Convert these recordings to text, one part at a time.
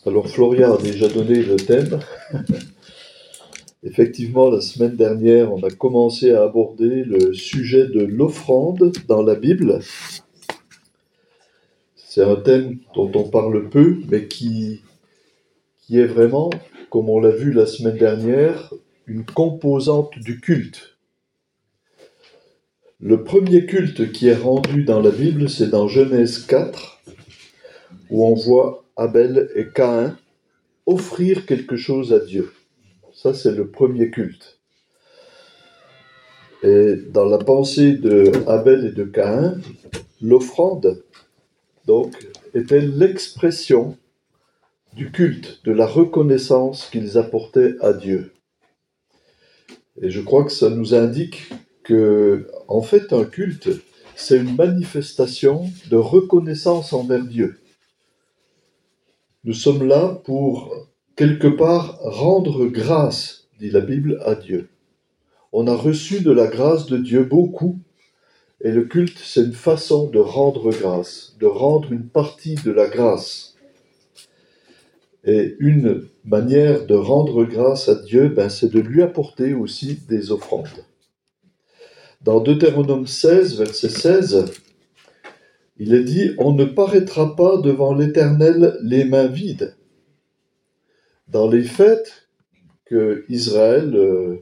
Alors Florian a déjà donné le thème. Effectivement, la semaine dernière, on a commencé à aborder le sujet de l'offrande dans la Bible. C'est un thème dont on parle peu, mais qui est vraiment, comme on l'a vu la semaine dernière, une composante du culte. Le premier culte qui est rendu dans la Bible, c'est dans Genèse 4, où on voit Abel et Caïn offrir quelque chose à Dieu. Ça, c'est le premier culte. Et dans la pensée de Abel et de Caïn, l'offrande, donc, était l'expression du culte, de la reconnaissance qu'ils apportaient à Dieu. Et je crois que ça nous indique que, en fait, un culte, c'est une manifestation de reconnaissance envers Dieu. Nous sommes là pour, quelque part, rendre grâce, dit la Bible, à Dieu. On a reçu de la grâce de Dieu beaucoup, et le culte, c'est une façon de rendre grâce, de rendre une partie de la grâce. Et une manière de rendre grâce à Dieu, c'est de lui apporter aussi des offrandes. Dans Deutéronome 16, verset 16, il est dit « On ne paraîtra pas devant l'Éternel les mains vides ». Dans les fêtes que Israël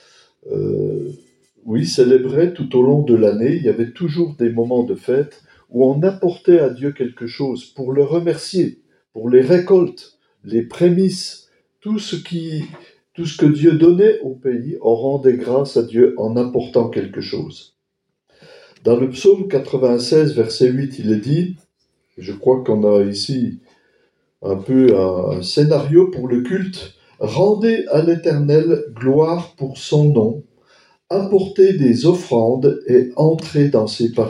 célébrait tout au long de l'année, il y avait toujours des moments de fête où on apportait à Dieu quelque chose pour le remercier, pour les récoltes, les prémices, tout ce que Dieu donnait au pays, on rendait grâce à Dieu en apportant quelque chose. Dans le psaume 96, verset 8, il est dit, je crois qu'on a ici un peu un scénario pour le culte, « Rendez à l'Éternel gloire pour son nom, apportez des offrandes et entrez dans ses parvis. »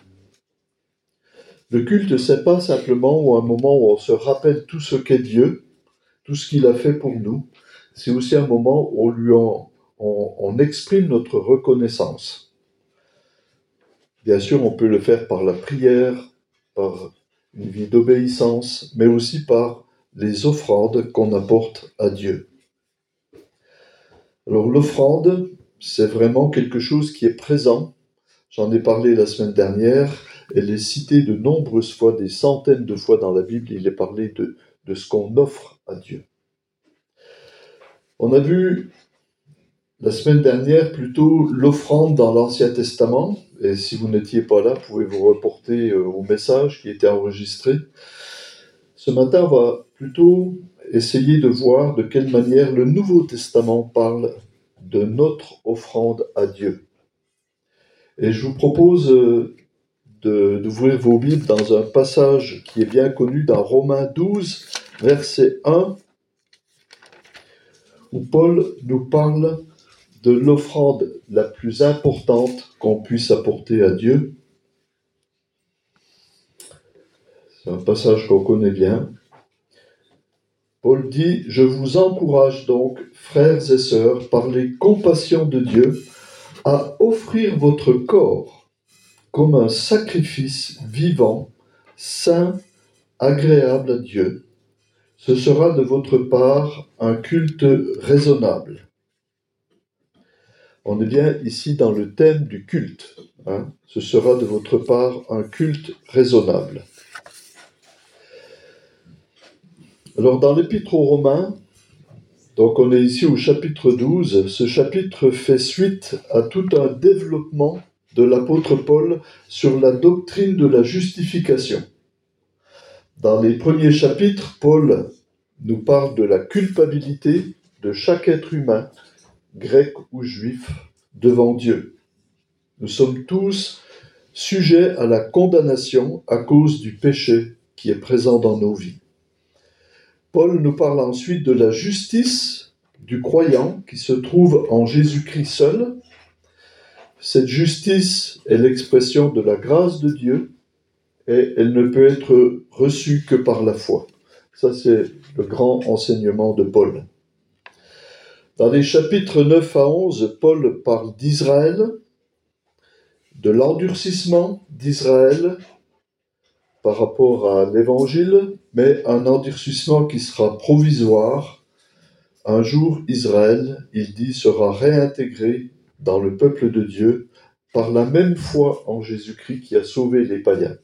Le culte, c'est pas simplement un moment où on se rappelle tout ce qu'est Dieu, tout ce qu'il a fait pour nous. C'est aussi un moment où on exprime notre reconnaissance. Bien sûr, on peut le faire par la prière, par une vie d'obéissance, mais aussi par les offrandes qu'on apporte à Dieu. Alors l'offrande, c'est vraiment quelque chose qui est présent. J'en ai parlé la semaine dernière. Elle est citée de nombreuses fois, des centaines de fois dans la Bible. Il est parlé de ce qu'on offre à Dieu. On a vu la semaine dernière plutôt l'offrande dans l'Ancien Testament. Et si vous n'étiez pas là, vous pouvez vous reporter au message qui était enregistré. Ce matin, on va plutôt essayer de voir de quelle manière le Nouveau Testament parle de notre offrande à Dieu. Et je vous propose d'ouvrir vos Bibles dans un passage qui est bien connu dans Romains 12, verset 1, où Paul nous parle de l'offrande la plus importante qu'on puisse apporter à Dieu. C'est un passage qu'on connaît bien. Paul dit « Je vous encourage donc, frères et sœurs, par les compassions de Dieu, à offrir votre corps comme un sacrifice vivant, saint, agréable à Dieu. Ce sera de votre part un culte raisonnable. » On est bien ici dans le thème du culte. Ce sera de votre part un culte raisonnable. Alors dans l'Épître aux Romains, donc on est ici au chapitre 12, ce chapitre fait suite à tout un développement de l'apôtre Paul sur la doctrine de la justification. Dans les premiers chapitres, Paul nous parle de la culpabilité de chaque être humain, grec ou juif, devant Dieu. Nous sommes tous sujets à la condamnation à cause du péché qui est présent dans nos vies. Paul nous parle ensuite de la justice du croyant qui se trouve en Jésus-Christ seul. Cette justice est l'expression de la grâce de Dieu et elle ne peut être reçue que par la foi. Ça, c'est le grand enseignement de Paul. Dans les chapitres 9 à 11, Paul parle d'Israël, de l'endurcissement d'Israël par rapport à l'Évangile, mais un endurcissement qui sera provisoire. Un jour, Israël, il dit, sera réintégré dans le peuple de Dieu par la même foi en Jésus-Christ qui a sauvé les païens.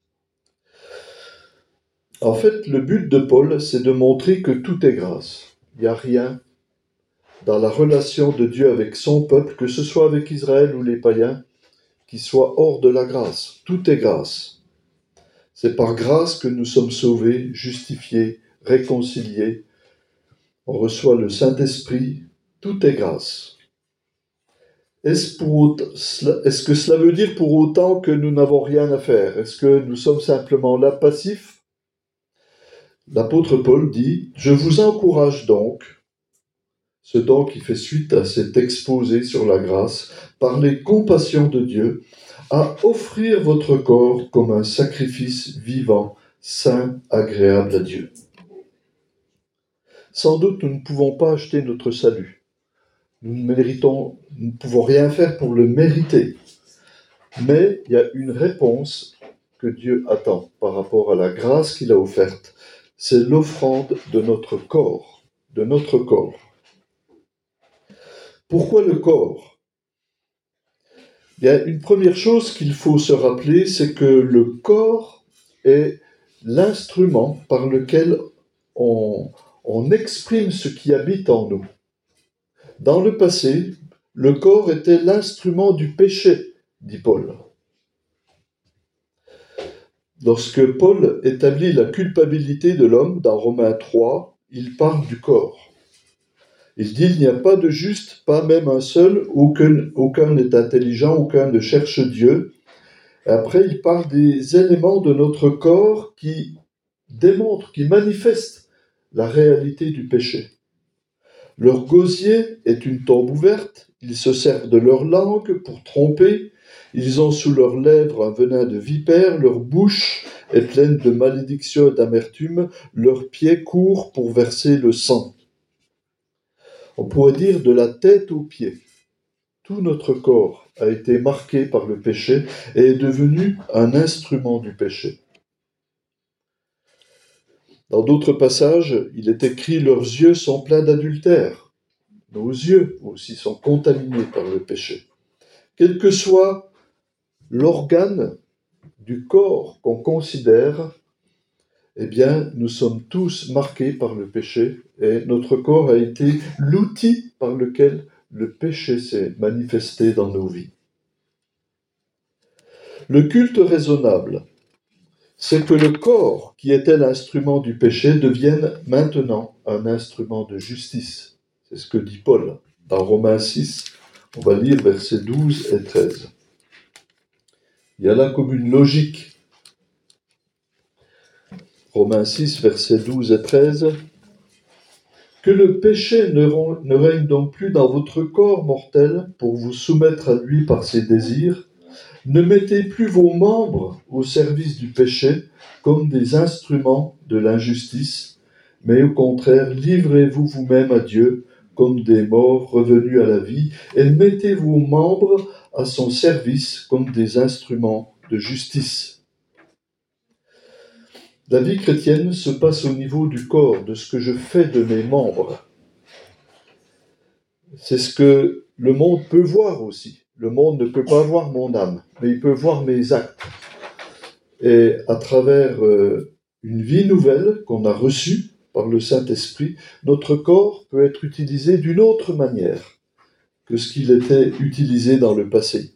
En fait, le but de Paul, c'est de montrer que tout est grâce. Il n'y a rien dans la relation de Dieu avec son peuple, que ce soit avec Israël ou les païens, qui soit hors de la grâce. Tout est grâce. C'est par grâce que nous sommes sauvés, justifiés, réconciliés. On reçoit le Saint-Esprit. Tout est grâce. Est-ce que cela veut dire pour autant que nous n'avons rien à faire? Est-ce que nous sommes simplement là passifs? L'apôtre Paul dit « Je vous encourage donc », ce donc qui fait suite à cet exposé sur la grâce, par les compassions de Dieu, à offrir votre corps comme un sacrifice vivant, saint, agréable à Dieu. Sans doute, nous ne pouvons pas acheter notre salut. Nous ne pouvons rien faire pour le mériter. Mais il y a une réponse que Dieu attend par rapport à la grâce qu'il a offerte. C'est l'offrande de notre corps, de notre corps. Pourquoi le corps? Il y a une première chose qu'il faut se rappeler, c'est que le corps est l'instrument par lequel on exprime ce qui habite en nous. Dans le passé, le corps était l'instrument du péché, dit Paul. Lorsque Paul établit la culpabilité de l'homme dans Romains 3, il parle du corps. Il dit « Il n'y a pas de juste, pas même un seul, aucun n'est intelligent, aucun ne cherche Dieu. » Et après, il parle des éléments de notre corps qui démontrent, qui manifestent la réalité du péché. Leur gosier est une tombe ouverte, ils se servent de leur langue pour tromper, ils ont sous leurs lèvres un venin de vipère, leur bouche est pleine de malédiction et d'amertume, leurs pieds courent pour verser le sang. On pourrait dire de la tête aux pieds. Tout notre corps a été marqué par le péché et est devenu un instrument du péché. Dans d'autres passages, il est écrit « Leurs yeux sont pleins d'adultère ». Nos yeux aussi sont contaminés par le péché. Quel que soit l'organe du corps qu'on considère, eh bien, nous sommes tous marqués par le péché et notre corps a été l'outil par lequel le péché s'est manifesté dans nos vies. Le culte raisonnable, c'est que le corps, qui était l'instrument du péché, devienne maintenant un instrument de justice. C'est ce que dit Paul dans Romains 6. On va lire versets 12 et 13. Il y a là comme une logique. Romains 6, versets 12 et 13. « Que le péché ne règne donc plus dans votre corps mortel pour vous soumettre à lui par ses désirs. Ne mettez plus vos membres au service du péché comme des instruments de l'injustice, mais au contraire, livrez-vous vous-même à Dieu comme des morts revenus à la vie et mettez vos membres à son service comme des instruments de justice. » La vie chrétienne se passe au niveau du corps, de ce que je fais de mes membres. C'est ce que le monde peut voir aussi. Le monde ne peut pas voir mon âme, mais il peut voir mes actes. Et à travers une vie nouvelle qu'on a reçue par le Saint-Esprit, notre corps peut être utilisé d'une autre manière que ce qu'il était utilisé dans le passé.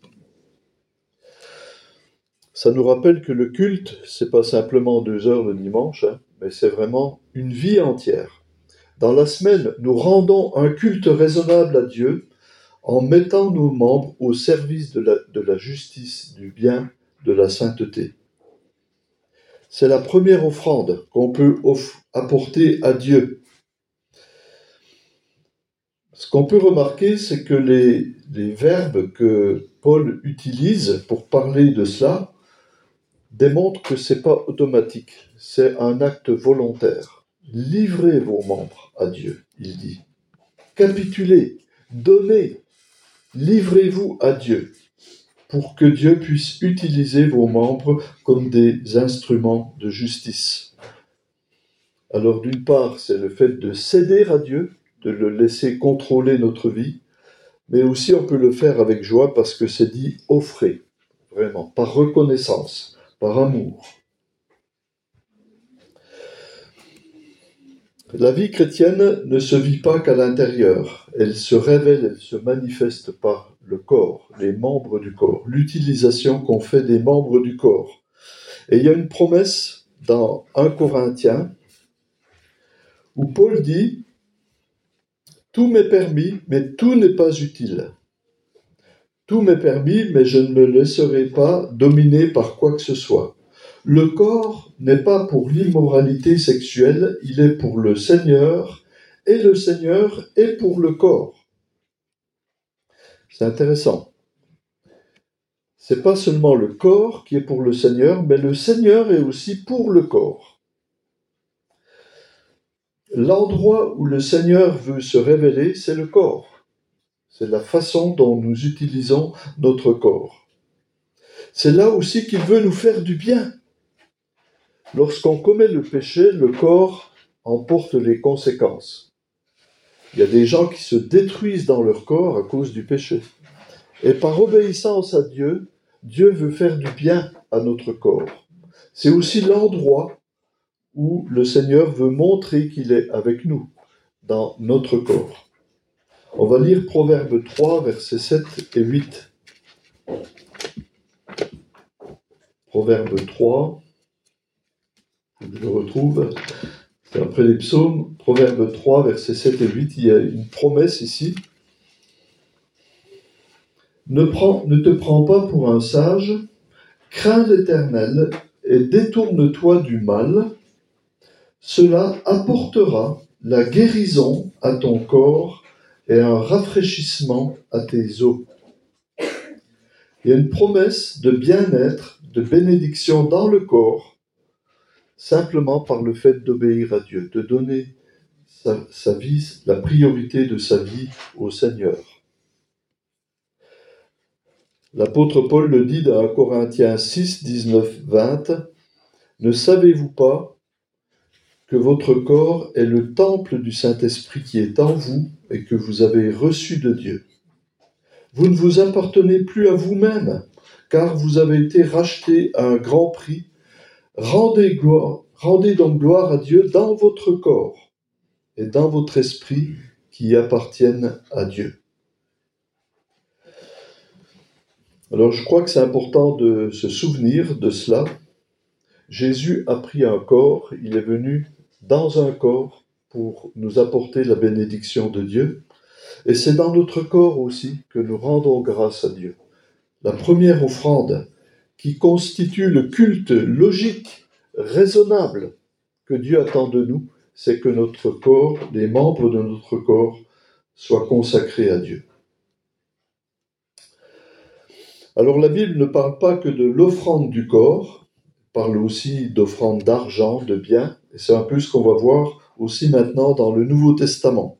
Ça nous rappelle que le culte, c'est pas simplement 2 heures le dimanche, mais c'est vraiment une vie entière. Dans la semaine, nous rendons un culte raisonnable à Dieu en mettant nos membres au service de la justice, du bien, de la sainteté. C'est la première offrande qu'on peut apporter à Dieu. Ce qu'on peut remarquer, c'est que les verbes que Paul utilise pour parler de cela démontrent que ce n'est pas automatique, c'est un acte volontaire. Livrez vos membres à Dieu, il dit. Capitulez, donnez, livrez-vous à Dieu pour que Dieu puisse utiliser vos membres comme des instruments de justice. Alors d'une part, c'est le fait de céder à Dieu, de le laisser contrôler notre vie, mais aussi on peut le faire avec joie parce que c'est dit offrez, vraiment, par reconnaissance, par amour. La vie chrétienne ne se vit pas qu'à l'intérieur, elle se révèle, elle se manifeste par le corps, les membres du corps, l'utilisation qu'on fait des membres du corps. Et il y a une promesse dans 1 Corinthiens où Paul dit « Tout m'est permis, mais tout n'est pas utile. Tout m'est permis, mais je ne me laisserai pas dominer par quoi que ce soit. Le corps n'est pas pour l'immoralité sexuelle, il est pour le Seigneur, et le Seigneur est pour le corps. » C'est intéressant. C'est pas seulement le corps qui est pour le Seigneur, mais le Seigneur est aussi pour le corps. L'endroit où le Seigneur veut se révéler, c'est le corps. C'est la façon dont nous utilisons notre corps. C'est là aussi qu'il veut nous faire du bien. Lorsqu'on commet le péché, le corps en porte les conséquences. Il y a des gens qui se détruisent dans leur corps à cause du péché. Et par obéissance à Dieu, Dieu veut faire du bien à notre corps. C'est aussi l'endroit où le Seigneur veut montrer qu'il est avec nous, dans notre corps. On va lire Proverbe 3, versets 7 et 8. Proverbe 3, je le retrouve, c'est après les psaumes, Proverbe 3, versets 7 et 8, il y a une promesse ici. Ne te prends pas pour un sage, crains l'Éternel et détourne-toi du mal. Cela apportera la guérison à ton corps et un rafraîchissement à tes os. Il y a une promesse de bien-être, de bénédiction dans le corps, simplement par le fait d'obéir à Dieu, de donner sa vie, la priorité de sa vie au Seigneur. L'apôtre Paul le dit dans 1 Corinthiens 6, 19, 20. « Ne savez-vous pas que votre corps est le temple du Saint-Esprit qui est en vous et que vous avez reçu de Dieu. Vous ne vous appartenez plus à vous-même, car vous avez été rachetés à un grand prix. Rendez donc gloire à Dieu dans votre corps et dans votre esprit qui appartiennent à Dieu. » Alors je crois que c'est important de se souvenir de cela. Jésus a pris un corps, il est venu dans un corps pour nous apporter la bénédiction de Dieu. Et c'est dans notre corps aussi que nous rendons grâce à Dieu. La première offrande qui constitue le culte logique, raisonnable que Dieu attend de nous, c'est que notre corps, les membres de notre corps, soient consacrés à Dieu. Alors la Bible ne parle pas que de l'offrande du corps, elle parle aussi d'offrande d'argent, de biens, et c'est un peu ce qu'on va voir aussi maintenant dans le Nouveau Testament.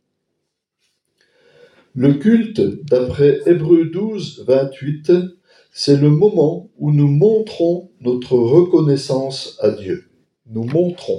Le culte, d'après Hébreux 12, 28, c'est le moment où nous montrons notre reconnaissance à Dieu. Nous montrons.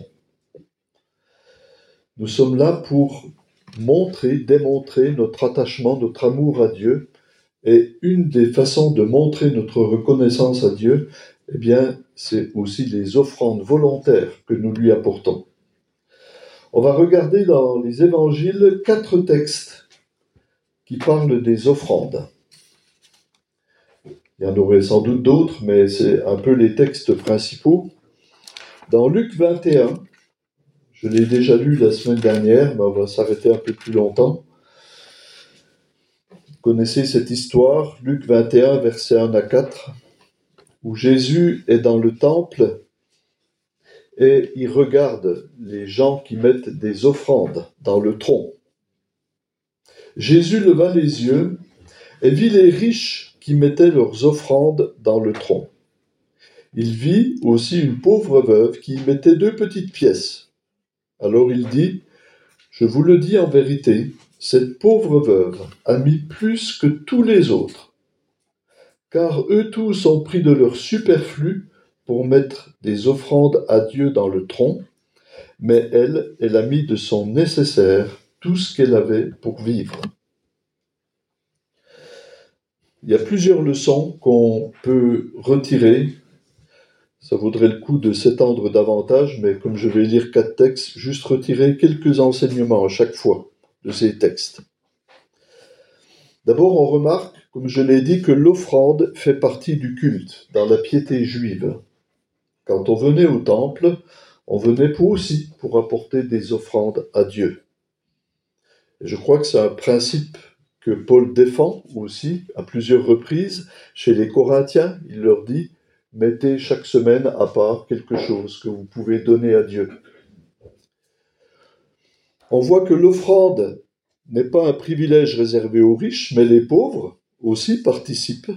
Nous sommes là pour démontrer notre attachement, notre amour à Dieu. Et une des façons de montrer notre reconnaissance à Dieu, eh bien, c'est aussi les offrandes volontaires que nous lui apportons. On va regarder dans les évangiles 4 textes qui parlent des offrandes. Il y en aurait sans doute d'autres, mais c'est un peu les textes principaux. Dans Luc 21, je l'ai déjà lu la semaine dernière, mais on va s'arrêter un peu plus longtemps. Vous connaissez cette histoire, Luc 21, versets 1 à 4, où Jésus est dans le temple et il regarde les gens qui mettent des offrandes dans le tronc. Jésus leva les yeux et vit les riches qui mettaient leurs offrandes dans le tronc. Il vit aussi une pauvre veuve qui y mettait 2 petites pièces. Alors il dit, « Je vous le dis en vérité, cette pauvre veuve a mis plus que tous les autres, car eux tous ont pris de leur superflu pour mettre des offrandes à Dieu dans le tronc, mais elle a mis de son nécessaire tout ce qu'elle avait pour vivre. Il y a plusieurs leçons qu'on peut retirer. Ça vaudrait le coup de s'étendre davantage, mais comme je vais lire 4 textes, juste retirer quelques enseignements à chaque fois de ces textes. D'abord, on remarque, comme je l'ai dit, que l'offrande fait partie du culte dans la piété juive. Quand on venait au temple, on venait aussi pour apporter des offrandes à Dieu. Et je crois que c'est un principe que Paul défend aussi à plusieurs reprises chez les Corinthiens. Il leur dit « Mettez chaque semaine à part quelque chose que vous pouvez donner à Dieu ». On voit que l'offrande n'est pas un privilège réservé aux riches, mais les pauvres aussi participent.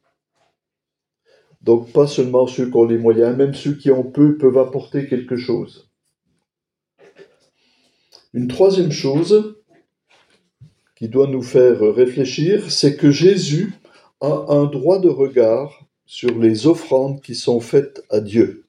Donc pas seulement ceux qui ont les moyens, même ceux qui ont peu peuvent apporter quelque chose. Une troisième chose qui doit nous faire réfléchir, c'est que Jésus a un droit de regard sur les offrandes qui sont faites à Dieu.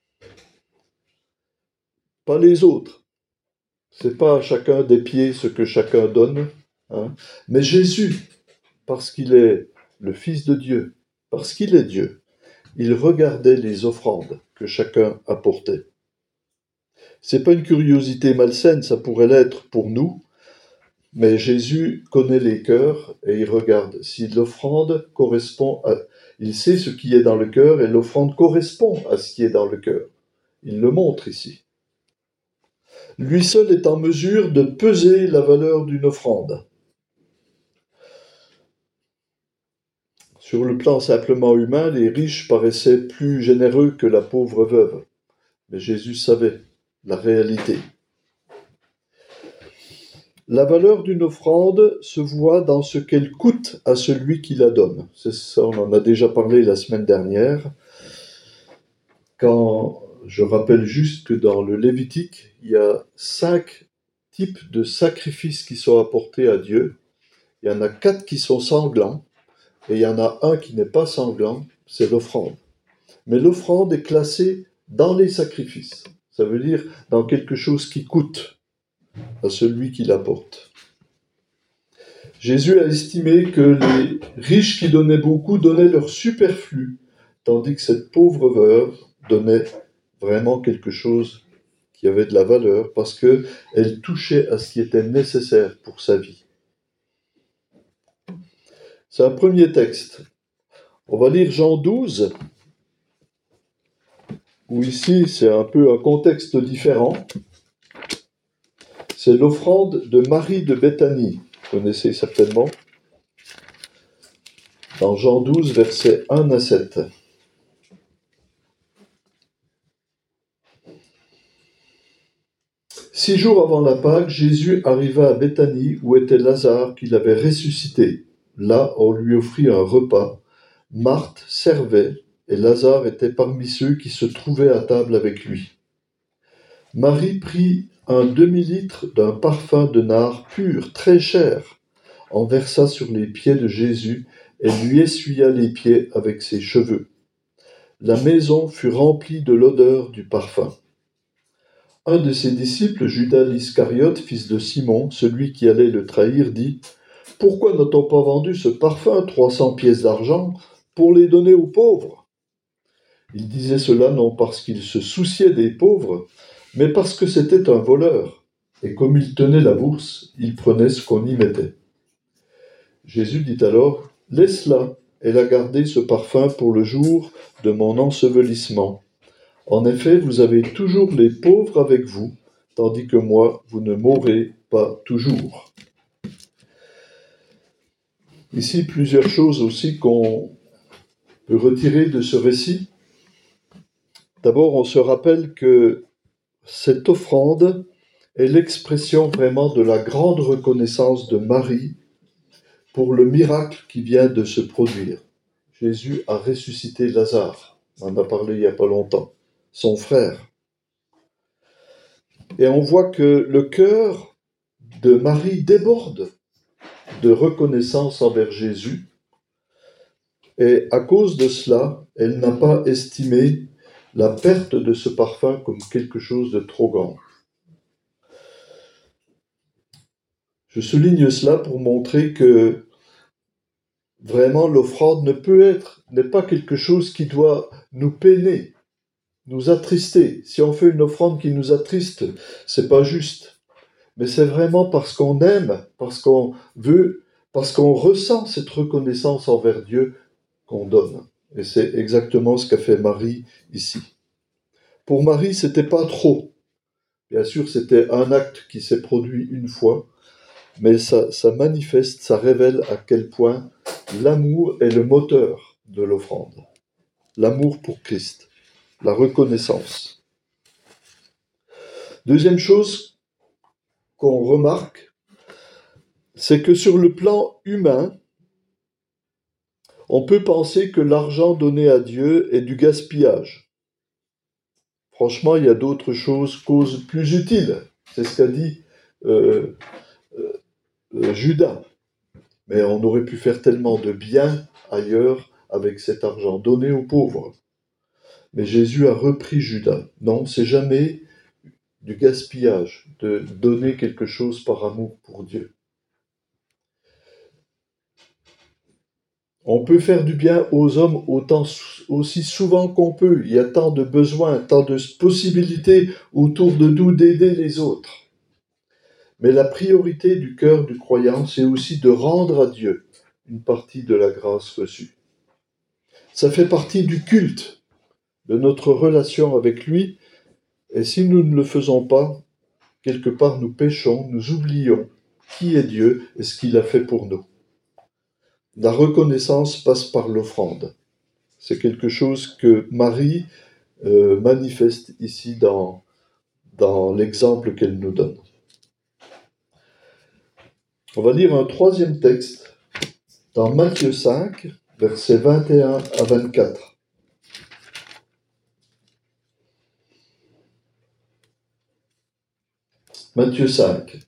Pas les autres. C'est pas à chacun des pieds ce que chacun donne, hein. Mais Jésus, parce qu'il est le Fils de Dieu, parce qu'il est Dieu, il regardait les offrandes que chacun apportait. C'est pas une curiosité malsaine, ça pourrait l'être pour nous, mais Jésus connaît les cœurs et il regarde si l'offrande correspond à... Il sait ce qui est dans le cœur et l'offrande correspond à ce qui est dans le cœur. Il le montre ici. Lui seul est en mesure de peser la valeur d'une offrande. Sur le plan simplement humain, les riches paraissaient plus généreux que la pauvre veuve. Mais Jésus savait la réalité. La valeur d'une offrande se voit dans ce qu'elle coûte à celui qui la donne. C'est ça, on en a déjà parlé la semaine dernière. Quand je rappelle juste que dans le Lévitique, il y a 5 types de sacrifices qui sont apportés à Dieu. Il y en a 4 qui sont sanglants, et il y en a un qui n'est pas sanglant, c'est l'offrande. Mais l'offrande est classée dans les sacrifices. Ça veut dire dans quelque chose qui coûte à celui qui l'apporte. Jésus a estimé que les riches qui donnaient beaucoup donnaient leur superflu, tandis que cette pauvre veuve donnait vraiment quelque chose qui avait de la valeur parce qu'elle touchait à ce qui était nécessaire pour sa vie. C'est un premier texte. On va lire Jean 12, où ici c'est un peu un contexte différent. C'est l'offrande de Marie de Béthanie, vous connaissez certainement, dans Jean 12, versets 1 à 7. « 6 jours avant la Pâque, Jésus arriva à Béthanie, où était Lazare, qu'il avait ressuscité. Là, on lui offrit un repas. Marthe servait, et Lazare était parmi ceux qui se trouvaient à table avec lui. Marie prit un demi-litre d'un parfum de nard pur, très cher, en versa sur les pieds de Jésus et lui essuya les pieds avec ses cheveux. La maison fut remplie de l'odeur du parfum. Un de ses disciples, Judas l'Iscariote, fils de Simon, celui qui allait le trahir, dit « Pourquoi n'a-t-on pas vendu ce parfum, 300 pièces d'argent, pour les donner aux pauvres ?» Il disait cela non parce qu'il se souciait des pauvres, mais parce que c'était un voleur, et comme il tenait la bourse, il prenait ce qu'on y mettait. Jésus dit alors « Laisse-la, elle a gardé ce parfum pour le jour de mon ensevelissement. En effet, vous avez toujours les pauvres avec vous, tandis que moi, vous ne m'aurez pas toujours. » Ici, plusieurs choses aussi qu'on peut retirer de ce récit. D'abord, on se rappelle que cette offrande est l'expression vraiment de la grande reconnaissance de Marie pour le miracle qui vient de se produire. Jésus a ressuscité Lazare, on en a parlé il n'y a pas longtemps, son frère. Et on voit que le cœur de Marie déborde de reconnaissance envers Jésus. Et à cause de cela, elle n'a pas estimé la perte de ce parfum comme quelque chose de trop grand. Je souligne cela pour montrer que vraiment l'offrande n'est pas quelque chose qui doit nous peiner, nous attrister. Si on fait une offrande qui nous attriste, c'est pas juste. Mais c'est vraiment parce qu'on aime, parce qu'on veut, parce qu'on ressent cette reconnaissance envers Dieu qu'on donne. Et c'est exactement ce qu'a fait Marie ici. Pour Marie, c'était pas trop. Bien sûr, c'était un acte qui s'est produit une fois, mais ça manifeste, ça révèle à quel point l'amour est le moteur de l'offrande. L'amour pour Christ, la reconnaissance. Deuxième chose qu'on remarque, c'est que sur le plan humain, on peut penser que l'argent donné à Dieu est du gaspillage. Franchement, il y a d'autres causes plus utiles. C'est ce qu'a dit Judas. Mais on aurait pu faire tellement de bien ailleurs avec cet argent donné aux pauvres. Mais Jésus a repris Judas. Non, c'est jamais du gaspillage de donner quelque chose par amour pour Dieu. On peut faire du bien aux hommes aussi souvent qu'on peut. Il y a tant de besoins, tant de possibilités autour de nous d'aider les autres. Mais la priorité du cœur du croyant, c'est aussi de rendre à Dieu une partie de la grâce reçue. Ça fait partie du culte, de notre relation avec lui, et si nous ne le faisons pas, quelque part nous péchons, nous oublions qui est Dieu et ce qu'il a fait pour nous. La reconnaissance passe par l'offrande. C'est quelque chose que Marie manifeste ici dans l'exemple qu'elle nous donne. On va lire un troisième texte dans Matthieu 5, versets 21 à 24. Matthieu 5.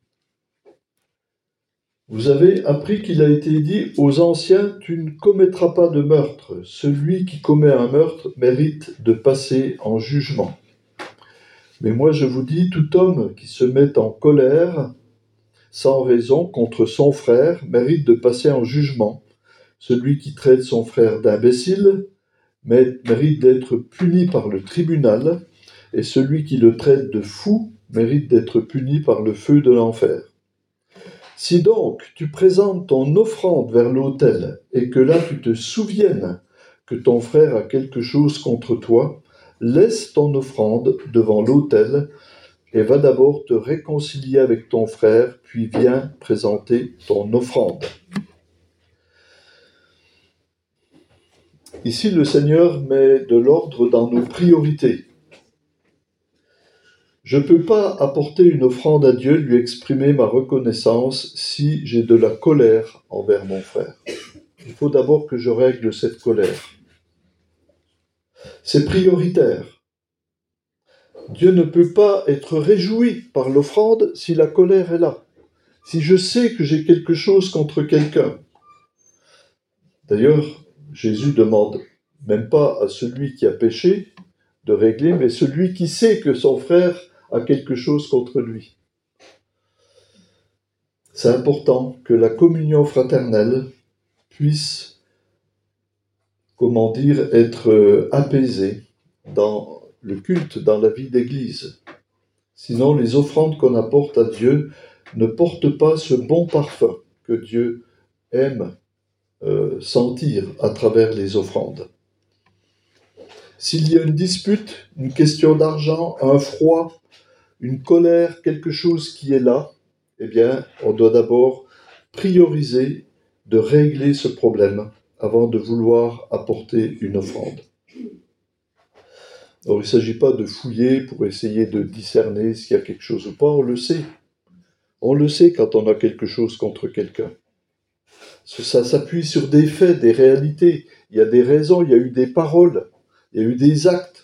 Vous avez appris qu'il a été dit aux anciens, tu ne commettras pas de meurtre. Celui qui commet un meurtre mérite de passer en jugement. Mais moi je vous dis, tout homme qui se met en colère sans raison contre son frère mérite de passer en jugement. Celui qui traite son frère d'imbécile mérite d'être puni par le tribunal, et celui qui le traite de fou mérite d'être puni par le feu de l'enfer. Si donc tu présentes ton offrande vers l'autel, et que là tu te souviennes que ton frère a quelque chose contre toi, laisse ton offrande devant l'autel, et va d'abord te réconcilier avec ton frère, puis viens présenter ton offrande. Ici, le Seigneur met de l'ordre dans nos priorités. Je ne peux pas apporter une offrande à Dieu, lui exprimer ma reconnaissance si j'ai de la colère envers mon frère. Il faut d'abord que je règle cette colère. C'est prioritaire. Dieu ne peut pas être réjoui par l'offrande si la colère est là. Si je sais que j'ai quelque chose contre quelqu'un. D'ailleurs, Jésus demande même pas à celui qui a péché de régler, mais celui qui sait que son frère a quelque chose contre lui. C'est important que la communion fraternelle puisse, être apaisée dans le culte, dans la vie d'Église. Sinon, les offrandes qu'on apporte à Dieu ne portent pas ce bon parfum que Dieu aime sentir à travers les offrandes. S'il y a une dispute, une question d'argent, un froid, une colère, quelque chose qui est là, eh bien, on doit d'abord prioriser de régler ce problème avant de vouloir apporter une offrande. Alors, il ne s'agit pas de fouiller pour essayer de discerner s'il y a quelque chose ou pas, on le sait. On le sait quand on a quelque chose contre quelqu'un. Ça s'appuie sur des faits, des réalités. Il y a des raisons, il y a eu des paroles, il y a eu des actes.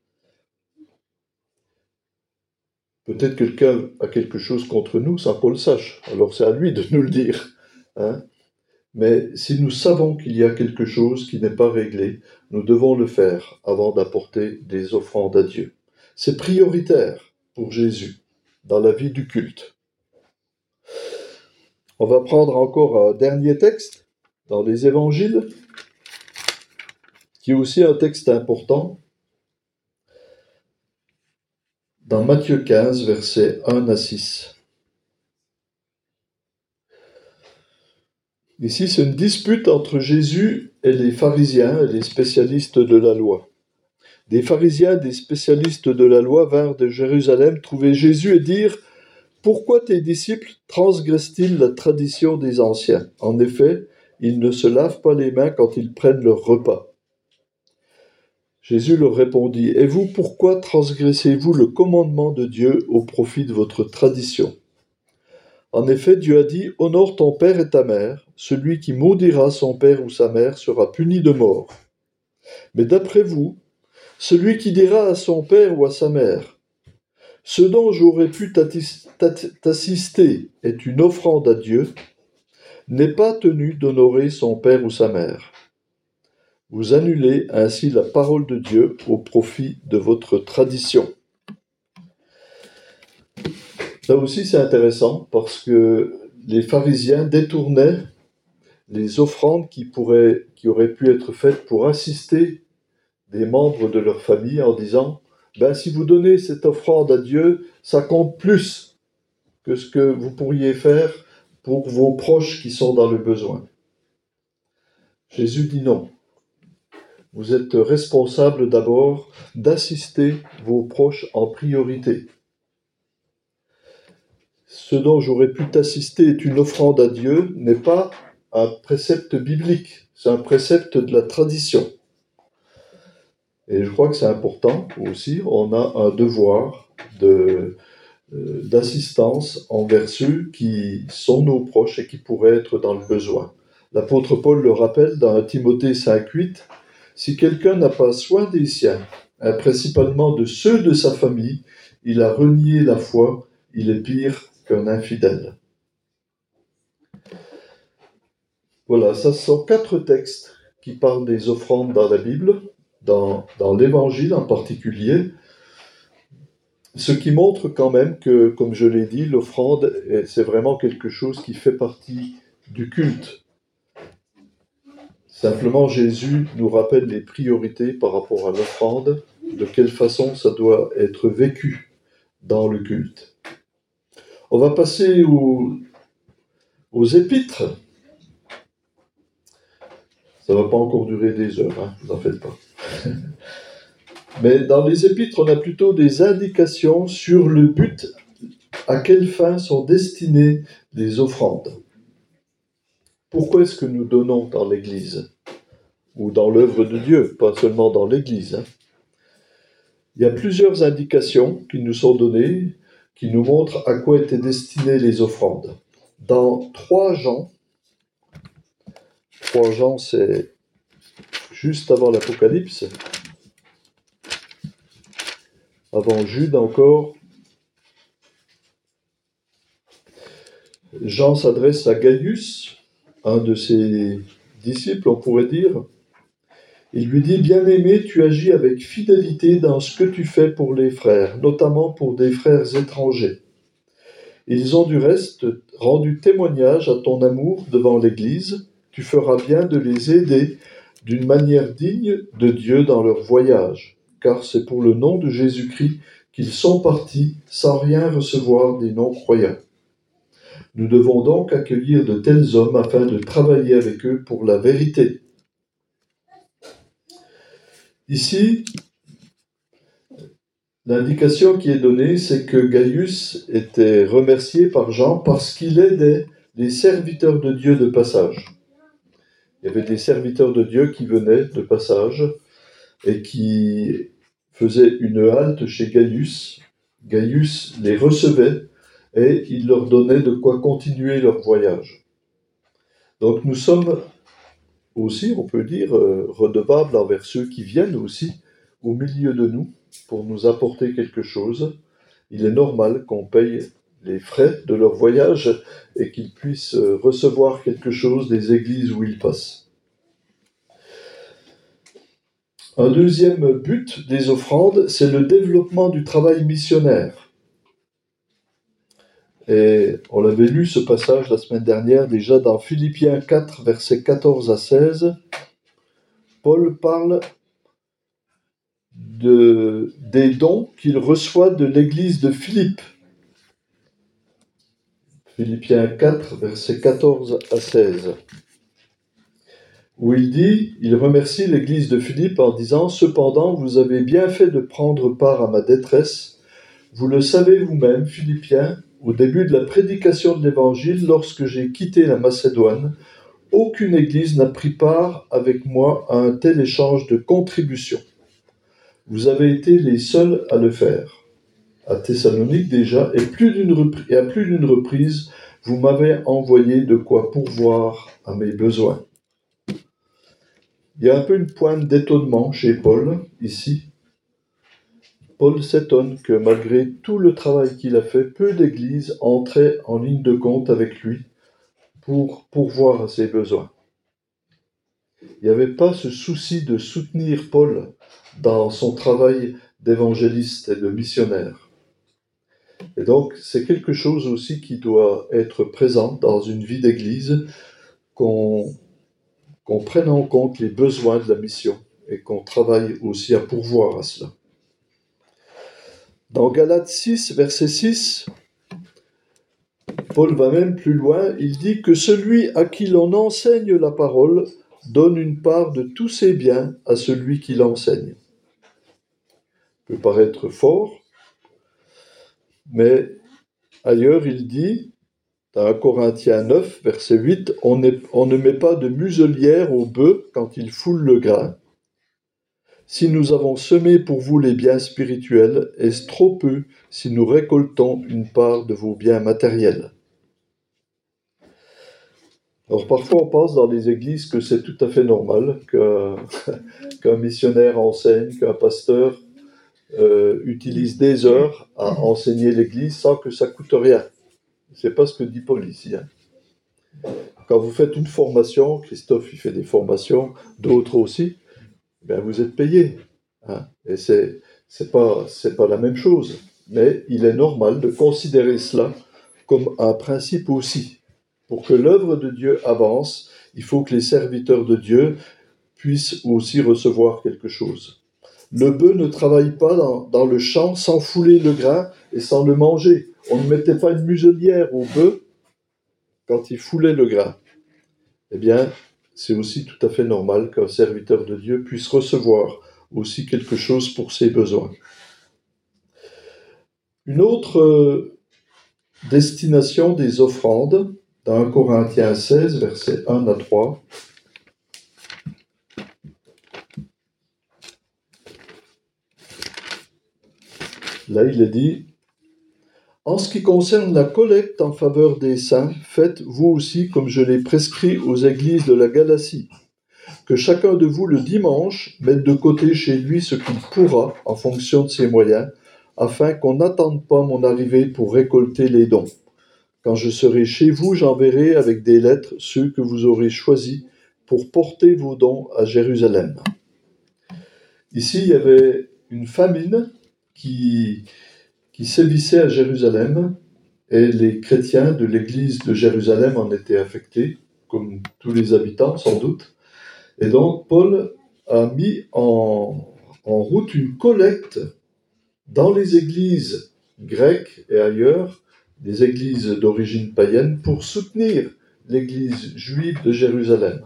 Peut-être que quelqu'un a quelque chose contre nous sans qu'on le sache. Alors c'est à lui de nous le dire. Hein. Mais si nous savons qu'il y a quelque chose qui n'est pas réglé, nous devons le faire avant d'apporter des offrandes à Dieu. C'est prioritaire pour Jésus dans la vie du culte. On va prendre encore un dernier texte dans les évangiles, qui est aussi un texte important, dans Matthieu 15, versets 1 à 6. Ici, c'est une dispute entre Jésus et les pharisiens et les spécialistes de la loi. Des pharisiens, des spécialistes de la loi vinrent de Jérusalem trouver Jésus et dirent « Pourquoi tes disciples transgressent-ils la tradition des anciens ? En effet, ils ne se lavent pas les mains quand ils prennent leur repas. » Jésus leur répondit « Et vous, pourquoi transgressez-vous le commandement de Dieu au profit de votre tradition ? En effet, Dieu a dit « Honore ton père et ta mère. Celui qui maudira son père ou sa mère sera puni de mort. » Mais d'après vous, celui qui dira à son père ou à sa mère « Ce dont j'aurais pu t'assister est une offrande à Dieu », n'est pas tenu d'honorer son père ou sa mère. Vous annulez ainsi la parole de Dieu au profit de votre tradition. Là aussi, c'est intéressant parce que les pharisiens détournaient les offrandes qui auraient pu être faites pour assister des membres de leur famille en disant « si vous donnez cette offrande à Dieu, ça compte plus que ce que vous pourriez faire pour vos proches qui sont dans le besoin. » Jésus dit non. Vous êtes responsable d'abord d'assister vos proches en priorité. Ce dont j'aurais pu t'assister est une offrande à Dieu, n'est pas un précepte biblique, c'est un précepte de la tradition. Et je crois que c'est important aussi, on a un devoir d'assistance envers ceux qui sont nos proches et qui pourraient être dans le besoin. L'apôtre Paul le rappelle dans 1 Timothée 5,8 « Si quelqu'un n'a pas soin des siens, principalement de ceux de sa famille, il a renié la foi, il est pire qu'un infidèle. » Voilà, ça sont 4 textes qui parlent des offrandes dans la Bible, dans l'Évangile en particulier, ce qui montre quand même que, comme je l'ai dit, l'offrande, c'est vraiment quelque chose qui fait partie du culte. Simplement, Jésus nous rappelle les priorités par rapport à l'offrande, de quelle façon ça doit être vécu dans le culte. On va passer aux épîtres. Ça ne va pas encore durer des heures, vous n'en faites pas. Mais dans les épîtres, on a plutôt des indications sur le but, à quelle fin sont destinées les offrandes. Pourquoi est-ce que nous donnons dans l'Église ? Ou dans l'œuvre de Dieu, pas seulement dans l'Église. Il y a plusieurs indications qui nous sont données, qui nous montrent à quoi étaient destinées les offrandes. Dans 3 Jean, c'est juste avant l'Apocalypse, avant Jude encore, Jean s'adresse à Gaius, un de ses disciples, on pourrait dire. Il lui dit « Bien-aimé, tu agis avec fidélité dans ce que tu fais pour les frères, notamment pour des frères étrangers. Ils ont du reste rendu témoignage à ton amour devant l'Église. Tu feras bien de les aider d'une manière digne de Dieu dans leur voyage, car c'est pour le nom de Jésus-Christ qu'ils sont partis sans rien recevoir des non-croyants. Nous devons donc accueillir de tels hommes afin de travailler avec eux pour la vérité. » Ici, l'indication qui est donnée, c'est que Gaius était remercié par Jean parce qu'il aidait les serviteurs de Dieu de passage. Il y avait des serviteurs de Dieu qui venaient de passage et qui faisaient une halte chez Gaius. Gaius les recevait et il leur donnait de quoi continuer leur voyage. Donc nous sommes aussi, on peut dire, redevables envers ceux qui viennent aussi au milieu de nous pour nous apporter quelque chose. Il est normal qu'on paye les frais de leur voyage et qu'ils puissent recevoir quelque chose des églises où ils passent. Un deuxième but des offrandes, c'est le développement du travail missionnaire. Et on avait lu ce passage la semaine dernière, déjà dans Philippiens 4, versets 14 à 16. Paul parle des dons qu'il reçoit de l'église de Philippe. Philippiens 4, versets 14 à 16. Où il remercie l'église de Philippe en disant « Cependant, vous avez bien fait de prendre part à ma détresse. Vous le savez vous-même, Philippiens, au début de la prédication de l'Évangile, lorsque j'ai quitté la Macédoine, aucune église n'a pris part avec moi à un tel échange de contributions. Vous avez été les seuls à le faire. À Thessalonique déjà, et à plus d'une reprise, vous m'avez envoyé de quoi pourvoir à mes besoins. » Il y a un peu une pointe d'étonnement chez Paul, ici. Paul s'étonne que malgré tout le travail qu'il a fait, peu d'églises entraient en ligne de compte avec lui pour pourvoir à ses besoins. Il n'y avait pas ce souci de soutenir Paul dans son travail d'évangéliste et de missionnaire. Et donc, c'est quelque chose aussi qui doit être présent dans une vie d'église, qu'on prenne en compte les besoins de la mission et qu'on travaille aussi à pourvoir à cela. Dans Galates 6, verset 6, Paul va même plus loin, il dit que celui à qui l'on enseigne la parole donne une part de tous ses biens à celui qui l'enseigne. Ça peut paraître fort, mais ailleurs il dit, dans 1 Corinthiens 9, verset 8, on ne met pas de muselière au bœuf quand il foule le grain. Si nous avons semé pour vous les biens spirituels, est-ce trop peu si nous récoltons une part de vos biens matériels ? Alors parfois on pense dans les églises que c'est tout à fait normal qu'un missionnaire enseigne, qu'un pasteur utilise des heures à enseigner l'église sans que ça coûte rien. C'est pas ce que dit Paul ici. Quand vous faites une formation, Christophe il fait des formations, d'autres aussi, ben vous êtes payé. Et c'est pas la même chose. Mais il est normal de considérer cela comme un principe aussi. Pour que l'œuvre de Dieu avance, il faut que les serviteurs de Dieu puissent aussi recevoir quelque chose. Le bœuf ne travaille pas dans le champ sans fouler le grain et sans le manger. On ne mettait pas une muselière au bœuf quand il foulait le grain. Eh bien, c'est aussi tout à fait normal qu'un serviteur de Dieu puisse recevoir aussi quelque chose pour ses besoins. Une autre destination des offrandes, dans 1 Corinthiens 16, versets 1 à 3. Là, il est dit « En ce qui concerne la collecte en faveur des saints, faites vous aussi comme je l'ai prescrit aux églises de la Galatie. Que chacun de vous le dimanche mette de côté chez lui ce qu'il pourra en fonction de ses moyens, afin qu'on n'attende pas mon arrivée pour récolter les dons. Quand je serai chez vous, j'enverrai avec des lettres ceux que vous aurez choisis pour porter vos dons à Jérusalem. » Ici, il y avait une famine qui sévissait à Jérusalem, et les chrétiens de l'église de Jérusalem en étaient affectés, comme tous les habitants sans doute. Et donc, Paul a mis en route une collecte dans les églises grecques et ailleurs, des églises d'origine païenne, pour soutenir l'église juive de Jérusalem.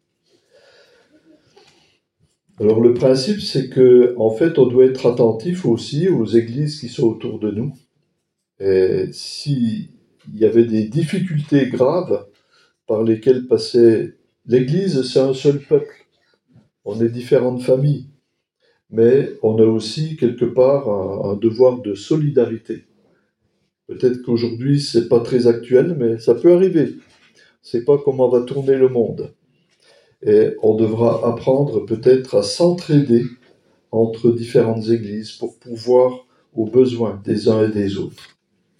Alors le principe, c'est que, en fait, on doit être attentif aussi aux églises qui sont autour de nous. Et s'il y avait des difficultés graves par lesquelles passait l'église, c'est un seul peuple. On est différentes familles, mais on a aussi quelque part un devoir de solidarité. Peut-être qu'aujourd'hui, c'est pas très actuel, mais ça peut arriver. On ne sait pas comment va tourner le monde. Et on devra apprendre peut-être à s'entraider entre différentes églises pour pouvoir aux besoins des uns et des autres.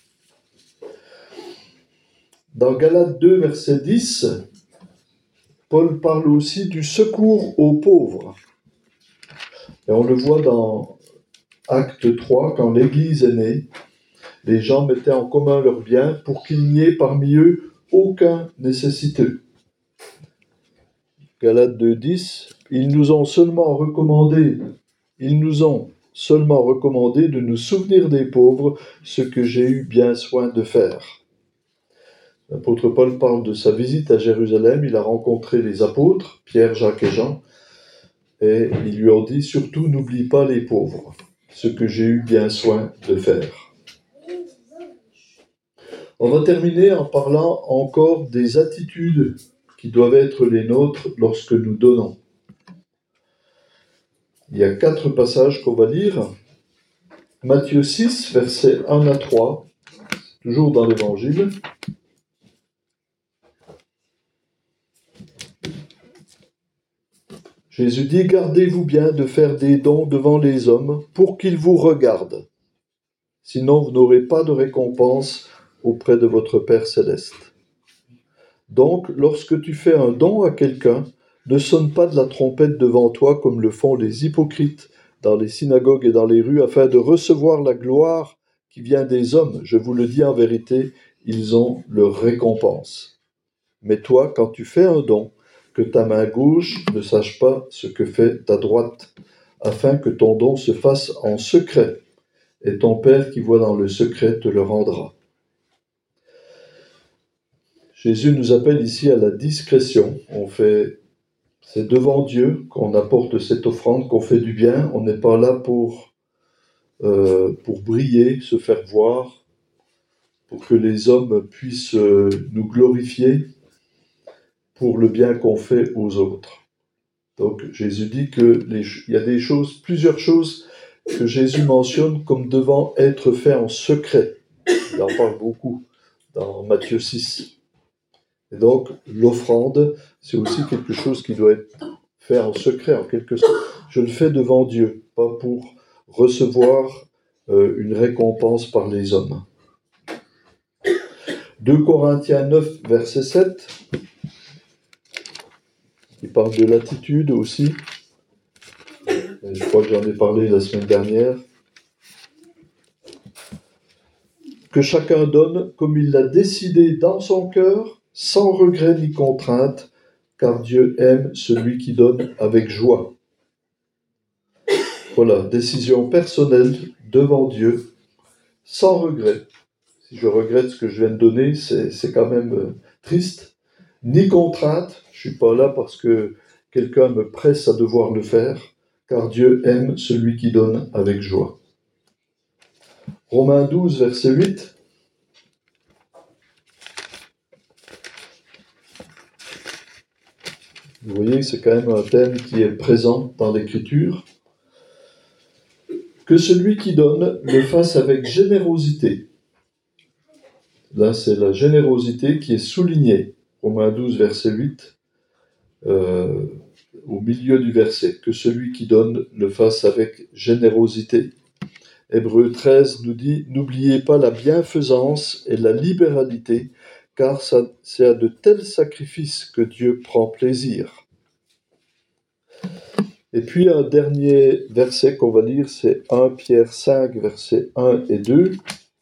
Dans Galates 2, verset 10, Paul parle aussi du secours aux pauvres. Et on le voit dans Acte 3, quand l'Église est née. Les gens mettaient en commun leurs biens pour qu'il n'y ait parmi eux aucun nécessiteux. Galates 2,10, ils nous ont seulement recommandé de nous souvenir des pauvres, ce que j'ai eu bien soin de faire. L'apôtre Paul parle de sa visite à Jérusalem. Il a rencontré les apôtres, Pierre, Jacques et Jean, et ils lui ont dit, surtout n'oublie pas les pauvres, ce que j'ai eu bien soin de faire. On va terminer en parlant encore des attitudes qui doivent être les nôtres lorsque nous donnons. Il y a 4 passages qu'on va lire. Matthieu 6, versets 1 à 3, toujours dans l'Évangile. Jésus dit, « Gardez-vous bien de faire des dons devant les hommes pour qu'ils vous regardent. Sinon, vous n'aurez pas de récompense auprès de votre Père céleste. Donc, lorsque tu fais un don à quelqu'un, ne sonne pas de la trompette devant toi comme le font les hypocrites dans les synagogues et dans les rues, afin de recevoir la gloire qui vient des hommes. Je vous le dis en vérité, ils ont leur récompense. Mais toi, quand tu fais un don, que ta main gauche ne sache pas ce que fait ta droite, afin que ton don se fasse en secret, et ton Père qui voit dans le secret te le rendra. » Jésus nous appelle ici à la discrétion. C'est devant Dieu qu'on apporte cette offrande, qu'on fait du bien. On n'est pas là pour briller, se faire voir, pour que les hommes puissent nous glorifier pour le bien qu'on fait aux autres. Donc Jésus dit qu'il y a plusieurs choses que Jésus mentionne comme devant être fait en secret. Il en parle beaucoup dans Matthieu 6. Et donc l'offrande, c'est aussi quelque chose qui doit être fait en secret, en quelque sorte. Je le fais devant Dieu, pas pour recevoir une récompense par les hommes. 2 Corinthiens 9, verset 7. Il parle de l'attitude aussi. Je crois que j'en ai parlé la semaine dernière. Que chacun donne comme il l'a décidé dans son cœur, sans regret ni contrainte, car Dieu aime celui qui donne avec joie. Voilà, décision personnelle devant Dieu, sans regret. Si je regrette ce que je viens de donner, c'est quand même triste. Ni contrainte, je ne suis pas là parce que quelqu'un me presse à devoir le faire, car Dieu aime celui qui donne avec joie. Romains 12, verset 8. Vous voyez, c'est quand même un thème qui est présent dans l'Écriture. Que celui qui donne le fasse avec générosité. Là, c'est la générosité qui est soulignée. Romains 12, verset 8, au milieu du verset. Que celui qui donne le fasse avec générosité. Hébreux 13 nous dit « N'oubliez pas la bienfaisance et la libéralité, car c'est à de tels sacrifices que Dieu prend plaisir. » Et puis un dernier verset qu'on va lire, c'est 1 Pierre 5, versets 1 et 2,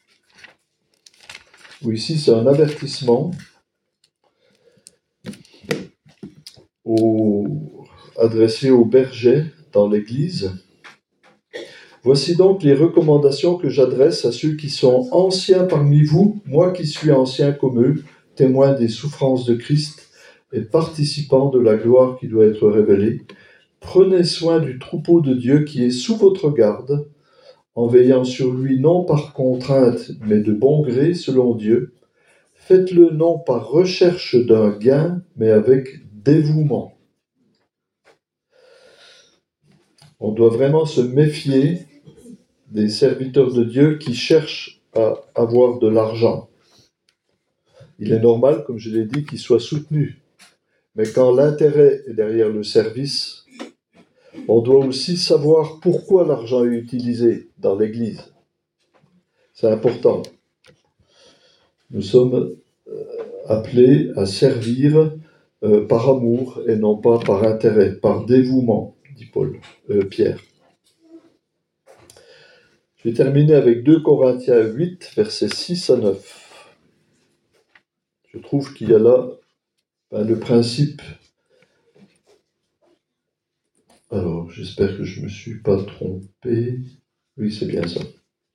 où ici c'est un avertissement adressé aux bergers dans l'Église. Voici donc les recommandations que j'adresse à ceux qui sont anciens parmi vous, moi qui suis ancien comme eux, témoin des souffrances de Christ et participant de la gloire qui doit être révélée. Prenez soin du troupeau de Dieu qui est sous votre garde, en veillant sur lui non par contrainte, mais de bon gré selon Dieu. Faites-le non par recherche d'un gain, mais avec dévouement. On doit vraiment se méfier des serviteurs de Dieu qui cherchent à avoir de l'argent. Il est normal, comme je l'ai dit, qu'ils soient soutenus. Mais quand l'intérêt est derrière le service, on doit aussi savoir pourquoi l'argent est utilisé dans l'Église. C'est important. Nous sommes appelés à servir par amour et non pas par intérêt, par dévouement, dit Pierre. Je vais terminer avec 2 Corinthiens 8, versets 6 à 9. Je trouve qu'il y a là le principe. Alors, j'espère que je ne me suis pas trompé. Oui, c'est bien ça.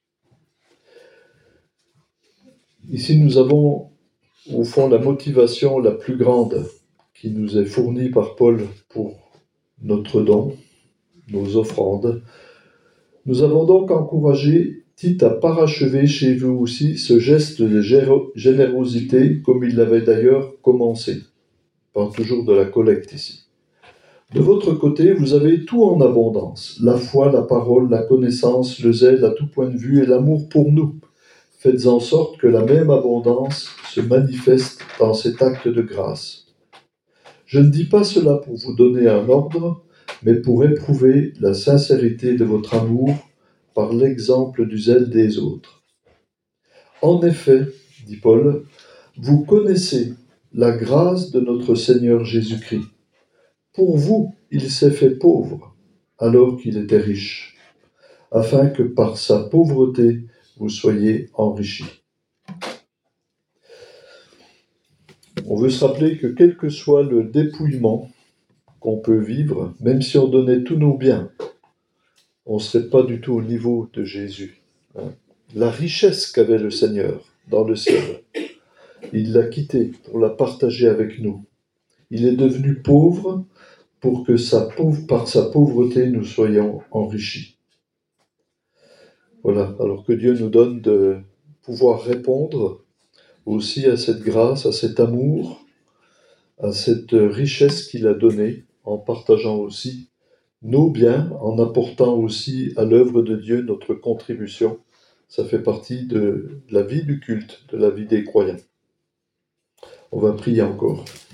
Ici, nous avons au fond la motivation la plus grande qui nous est fournie par Paul pour notre don, nos offrandes. Nous avons donc encouragé Tite à parachever chez vous aussi ce geste de générosité comme il l'avait d'ailleurs commencé. On parle toujours de la collecte ici. De votre côté, vous avez tout en abondance, la foi, la parole, la connaissance, le zèle à tout point de vue et l'amour pour nous. Faites en sorte que la même abondance se manifeste dans cet acte de grâce. Je ne dis pas cela pour vous donner un ordre, mais pour éprouver la sincérité de votre amour par l'exemple du zèle des autres. En effet, dit Paul, vous connaissez la grâce de notre Seigneur Jésus-Christ. Pour vous, il s'est fait pauvre alors qu'il était riche, afin que par sa pauvreté, vous soyez enrichis. On veut se rappeler que quel que soit le dépouillement qu'on peut vivre, même si on donnait tous nos biens, on ne serait pas du tout au niveau de Jésus. La richesse qu'avait le Seigneur dans le ciel, il l'a quittée pour la partager avec nous. Il est devenu pauvre pour que par sa pauvreté, nous soyons enrichis. Voilà, alors que Dieu nous donne de pouvoir répondre aussi à cette grâce, à cet amour, à cette richesse qu'il a donnée, en partageant aussi nos biens, en apportant aussi à l'œuvre de Dieu notre contribution. Ça fait partie de la vie du culte, de la vie des croyants. On va prier encore.